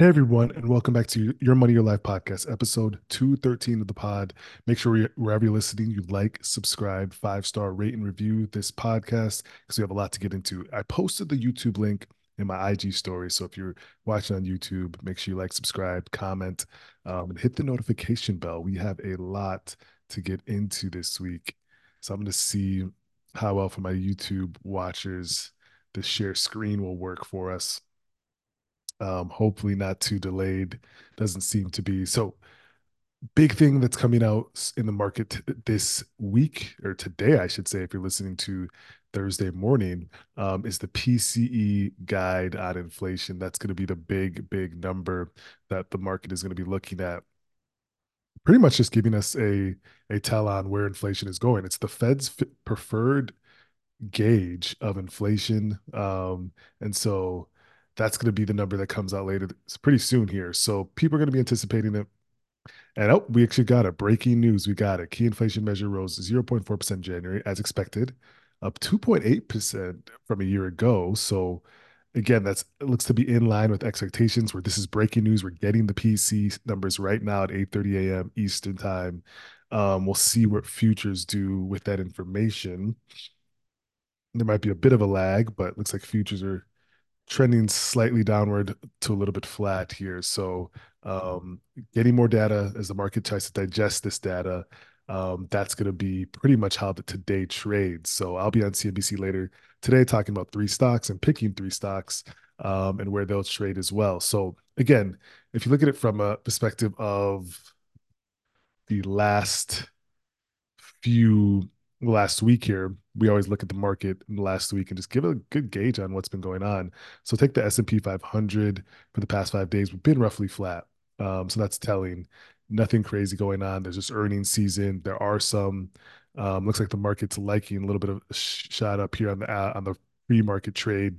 Hey everyone, and welcome back to Your Money, Your Life podcast, episode 213 of the pod. Make sure wherever you're listening, you like, subscribe, five-star rate and review this podcast because we have a lot to get into. I posted the YouTube link in my IG story. So if you're watching on YouTube, make sure you like, subscribe, comment, and hit the notification bell. We have a lot to get into this week. So I'm going to see how well for my YouTube watchers the share screen will work for us. Hopefully not too delayed. Doesn't seem to be. So big thing that's coming out in the market this week or today, I should say, if you're listening to Thursday morning, is the PCE guide on inflation. That's going to be the big number that the market is going to be looking at. Pretty much just giving us a tell on where inflation is going. It's the Fed's preferred gauge of inflation. And so that's going to be the number that comes out later. It's pretty soon here. So people are going to be anticipating it. And oh, we actually got it. Breaking news. We got it. Key inflation measure rose 0.4% in January, as expected, up 2.8% from a year ago. So again, that's it looks to be in line with expectations where this is breaking news. We're getting the PC numbers right now at 8:30 a.m. Eastern time. We'll see what futures do with that information. There might be a bit of a lag, but it looks like futures are trending slightly downward to a little bit flat here. So, um, getting more data as the market tries to digest this data, that's going to be pretty much how the today trades. So, I'll be on CNBC later today talking about three stocks and picking three stocks and where they'll trade as well. So, again, if you look at it from a perspective of the few last week here, we always look at the market in the last week and just give a good gauge on what's been going on. So take the S&P 500 for the past 5 days. We've been roughly flat. So that's telling. Nothing crazy going on. There's just earnings season. There are some. Looks like the market's liking a little bit of a shot up here on the pre-market trade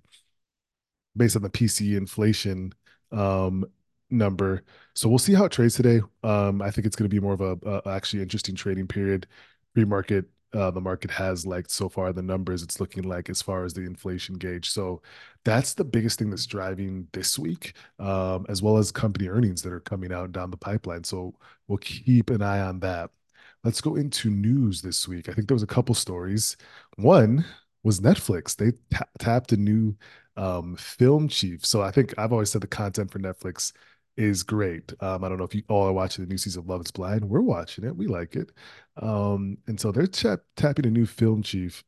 based on the PCE inflation um, number. So we'll see how it trades today. I think it's going to be more of a actually interesting trading period. Pre-market, the market has liked so far the numbers it's looking like as far as the inflation gauge. So that's the biggest thing that's driving this week, as well as company earnings that are coming out down the pipeline. So we'll keep an eye on that. Let's go into news this week. I think there was a couple stories. One was Netflix. They tapped a new film chief. So I think I've always said the content for Netflix is great. I don't know if you all are watching the new season of Love Is Blind. We're watching it. We like it. And so they're tapping a new film chief.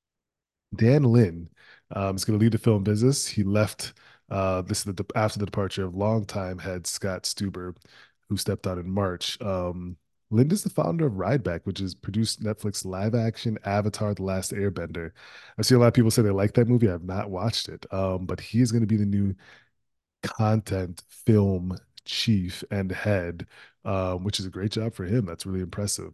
Dan Lin is going to lead the film business. He left this is after the departure of longtime head Scott Stuber, who stepped out in March. Lin is the founder of Rideback, which has produced Netflix live action Avatar: The Last Airbender. I see a lot of people say they like that movie. I've not watched it, but he is going to be the new content film chief and head, which is a great job for him. That's really impressive.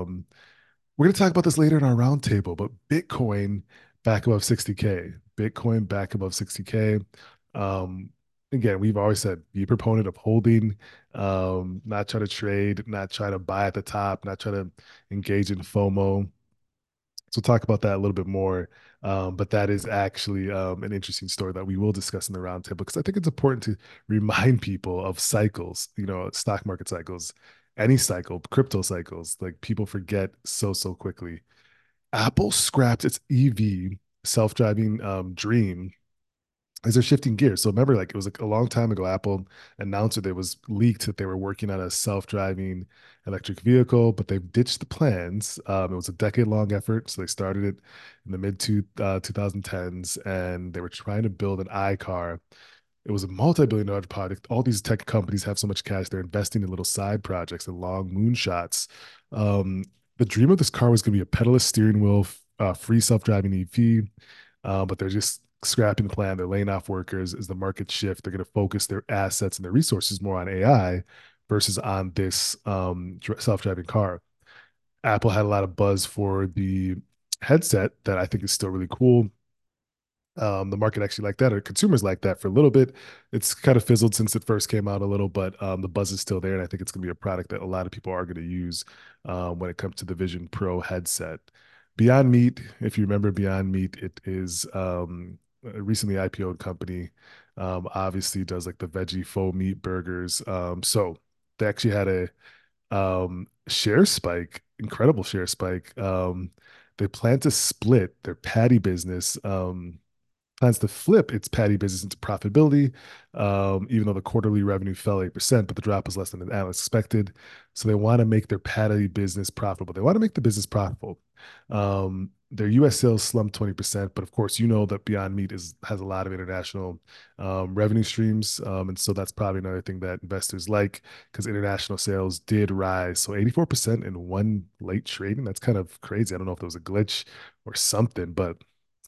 We're going to talk about this later in our roundtable, but Bitcoin back above 60K. Bitcoin back above 60K. Um, Again, we've always said be a proponent of holding, not try to trade, not try to buy at the top, not try to engage in FOMO. So we'll talk about that a little bit more. But that is actually an interesting story that we will discuss in the roundtable because I think it's important to remind people of cycles, stock market cycles, any cycle, crypto cycles. Like people forget so quickly. Apple scrapped its EV self-driving dream as they're shifting gears. So remember, like it was like a long time ago, Apple announced that it was leaked that they were working on a self-driving electric vehicle, but they've ditched the plans. It was a decade-long effort, so they started it in the mid 2010s, and they were trying to build an iCar. It was a multi-billion-dollar project. All these tech companies have so much cash; they're investing in little side projects and long moonshots. Um, the dream of this car was going to be a pedalless steering wheel, free self-driving EV, but they're just scrapping the plan. They're laying off workers as the market shift. They're going to focus their assets and their resources more on AI versus on this self-driving car. Apple had a lot of buzz for the headset that I think is still really cool. The market actually liked that, or consumers like that for a little bit. It's kind of fizzled since it first came out a little, but the buzz is still there, and I think it's going to be a product that a lot of people are going to use when it comes to the Vision Pro headset. Beyond Meat, if you remember Beyond Meat, it is a recently IPO'd company. Obviously does like the veggie faux meat burgers. So they actually had a share spike, incredible share spike. They plan to split their patty business. Plans to flip its patty business into profitability, even though the quarterly revenue fell 8%, but the drop was less than the analysts expected. So they want to make their patty business profitable. They want to make the business profitable. Their US sales slumped 20%, but of course, you know that Beyond Meat has a lot of international revenue streams. And so that's probably another thing that investors like because international sales did rise. So 84% in one late trading, that's kind of crazy. I don't know if there was a glitch or something, but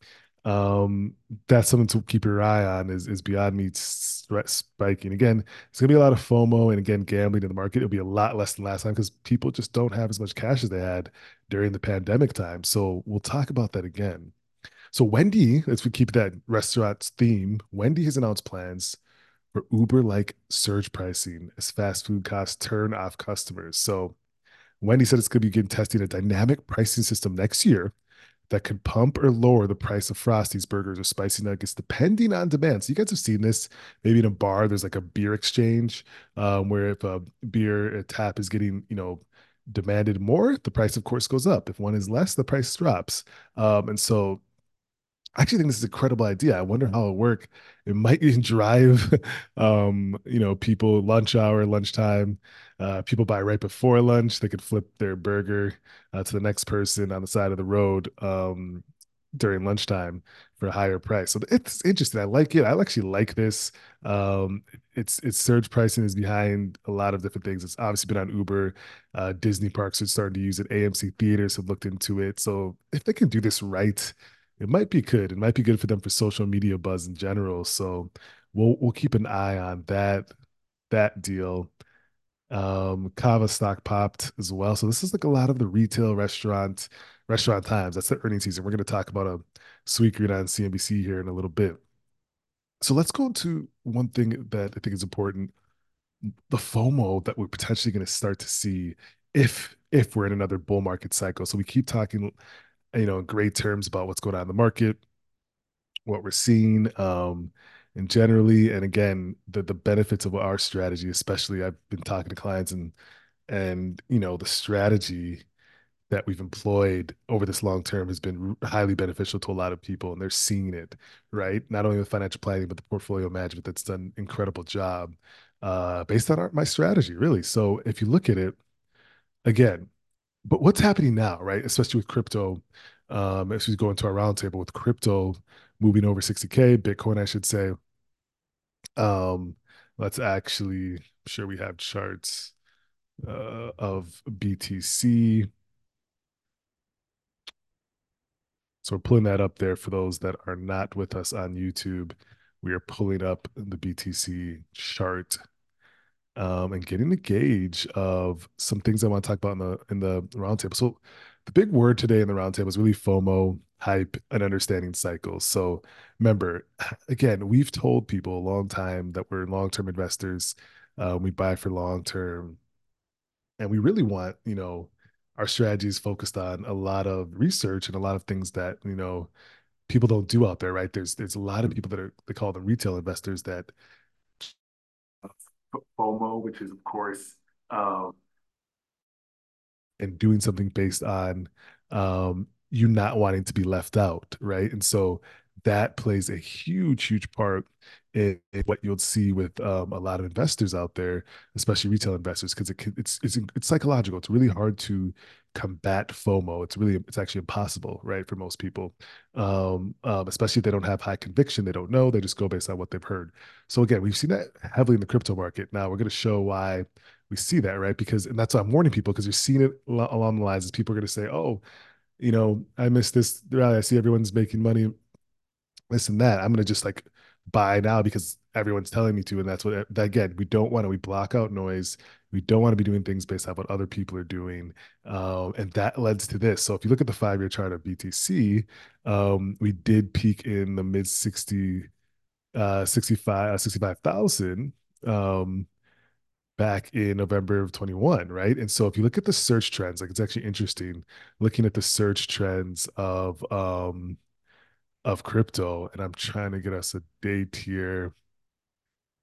um, that's something to keep your eye on is Beyond Meat's spiking. Again, it's gonna be a lot of FOMO and again gambling in the market. It'll be a lot less than last time because people just don't have as much cash as they had during the pandemic time. So we'll talk about that again. So Wendy, let's keep that restaurant's theme. Wendy has announced plans for Uber-like surge pricing as fast food costs turn off customers. So Wendy said it's going to begin testing a dynamic pricing system next year that could pump or lower the price of Frosties burgers or spicy nuggets depending on demand. So you guys have seen this maybe in a bar. There's like a beer exchange where if a beer a tap is getting demanded more, the price of course goes up. If one is less, the price drops. And so I actually think this is a credible idea. I wonder how it work. It might even drive, people lunch hour, lunchtime. People buy right before lunch. They could flip their burger to the next person on the side of the road during lunchtime for a higher price. So it's interesting. I like it. I actually like this. Um, it's surge pricing is behind a lot of different things. It's obviously been on Uber. Disney parks are starting to use it. AMC theaters have looked into it. So if they can do this right it might be good. It might be good for them for social media buzz in general. So we'll keep an eye on that deal. Kava stock popped as well. So this is like a lot of the retail restaurant times. That's the earnings season. We're going to talk about a Sweetgreen on CNBC here in a little bit. So let's go into one thing that I think is important: the FOMO that we're potentially going to start to see if we're in another bull market cycle. So we keep talking, in great terms about what's going on in the market what we're seeing and generally and again the benefits of our strategy especially I've been talking to clients and the strategy that we've employed over this long term has been highly beneficial to a lot of people and they're seeing it right not only with financial planning but the portfolio management that's done an incredible job based on my strategy really so if you look at it again but what's happening now, right? Especially with crypto, as we go into our roundtable with crypto moving over 60K, Bitcoin, I should say. Um, let's actually, I'm sure we have charts of BTC. So we're pulling that up there for those that are not with us on YouTube. We are pulling up the BTC chart and getting a gauge of some things I want to talk about in the roundtable. So the big word today in the roundtable is really FOMO, hype, and understanding cycles. So remember, again, we've told people a long time that we're long-term investors. We buy for long term, and we really want, our strategy is focused on a lot of research and a lot of things that, people don't do out there, right? There's a lot of people that they call them retail investors that FOMO, which is of course and doing something based on you not wanting to be left out, right? And so that plays a huge part in what you'll see with a lot of investors out there, especially retail investors, because it's psychological. It's really hard to combat FOMO. It's actually impossible, right, for most people, especially if they don't have high conviction. They don't know. They just go based on what they've heard. So again, we've seen that heavily in the crypto market. Now we're going to show why we see that, right? Because, and that's why I'm warning people because you're seeing it along the lines as people are going to say, oh, I missed this rally. I see everyone's making money, this and that. I'm going to just like buy now because everyone's telling me to. And that's what, again, we block out noise. We don't want to be doing things based on what other people are doing. And that leads to this. So if you look at the 5-year chart of BTC, we did peak in the mid 65,000. Back in November of 21, right? And so if you look at the search trends, like it's actually interesting looking at the search trends of crypto, and I'm trying to get us a date here.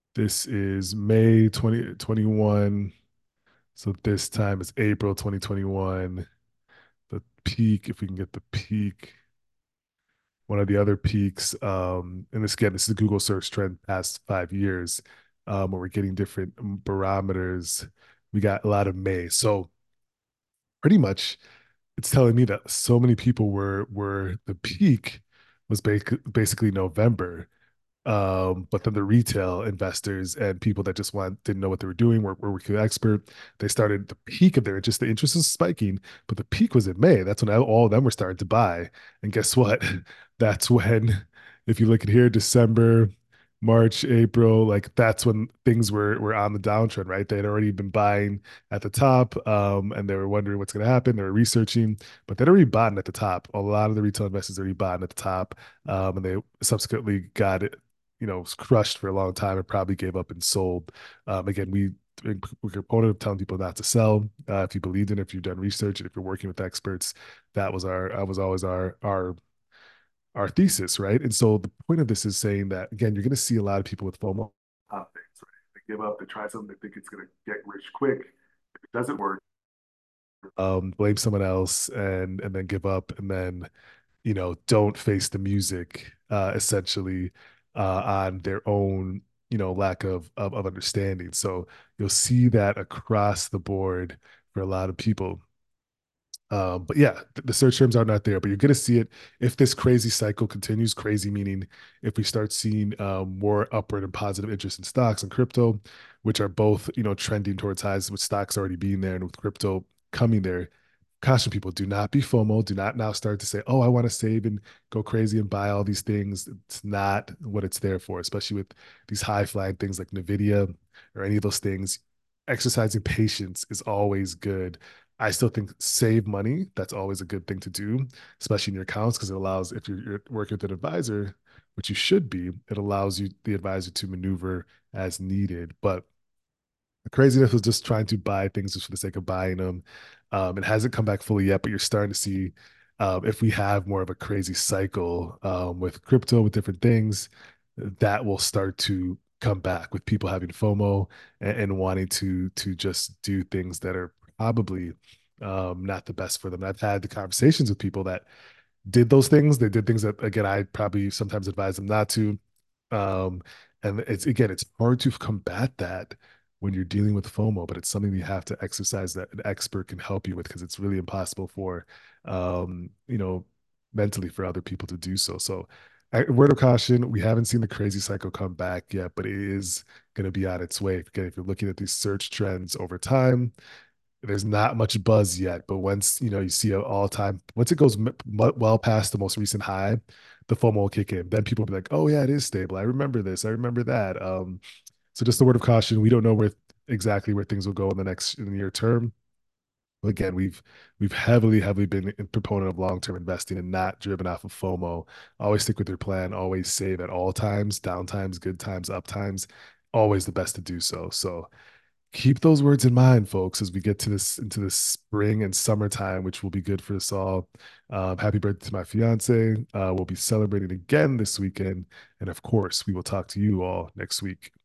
This is May 2021. So this time is April 2021. The peak, if we can get the peak, one of the other peaks, and this again, this is a Google search trend past 5 years, where we're getting different barometers. We got a lot of May. So pretty much it's telling me that so many people were the peak was basically November. But then the retail investors and people that just didn't know what they were doing were working with expert. They started the peak of their interest. The interest is spiking, but the peak was in May. That's when all of them were starting to buy. And guess what? That's when, if you look at here, December, March, April, like that's when things were on the downtrend, right? They had already been buying at the top, and they were wondering what's going to happen. They were researching, but they'd already bought at the top. A lot of the retail investors already bought at the top, and they subsequently got it, was crushed for a long time and probably gave up and sold. Again, we're a proponent of telling people not to sell. If you believed in it, if you've done research, and if you're working with experts, that was always our thesis, right? And so the point of this is saying that again, you're going to see a lot of people with FOMO pop things, right? They give up, they try something, they think it's going to get rich quick. If it doesn't work, blame someone else and then give up, and then don't face the music, essentially, on their own, lack of understanding. So you'll see that across the board for a lot of people. But yeah, the search terms are not there, but you're going to see it if this crazy cycle continues. Crazy meaning if we start seeing more upward and positive interest in stocks and crypto, which are both, trending towards highs, with stocks already being there and with crypto coming there. Caution people, do not be FOMO. Do not now start to say, oh, I want to save and go crazy and buy all these things. It's not what it's there for, especially with these high flying things like NVIDIA or any of those things. Exercising patience is always good. I still think save money. That's always a good thing to do, especially in your accounts, because it allows, if you're working with an advisor, which you should be, it allows the advisor to maneuver as needed. But the craziness was just trying to buy things just for the sake of buying them. It hasn't come back fully yet, but you're starting to see, if we have more of a crazy cycle, with crypto, with different things, that will start to come back with people having FOMO and wanting to just do things that are probably, not the best for them. I've had the conversations with people that did those things. They did things that, again, I probably sometimes advise them not to. Um, and it's hard to combat that when you're dealing with FOMO, but it's something you have to exercise that an expert can help you with, because it's really impossible for, um, you know, mentally for other people to do so. So, word of caution, we haven't seen the crazy cycle come back yet, but it is going to be on its way. Again, if you're looking at these search trends over time, there's not much buzz yet, but once you see an all-time, once it goes well past the most recent high, the FOMO will kick in. Then people will be like, "Oh yeah, it is stable. I remember this. I remember that." So just a word of caution: we don't know exactly where things will go in the near term. But again, we've heavily been a proponent of long-term investing and not driven off of FOMO. Always stick with your plan. Always save at all times, down times, good times, up times. Always the best to do so. So keep those words in mind, folks, as we get to this into the spring and summertime, which will be good for us all. Happy birthday to my fiance. We'll be celebrating again this weekend. And of course, we will talk to you all next week.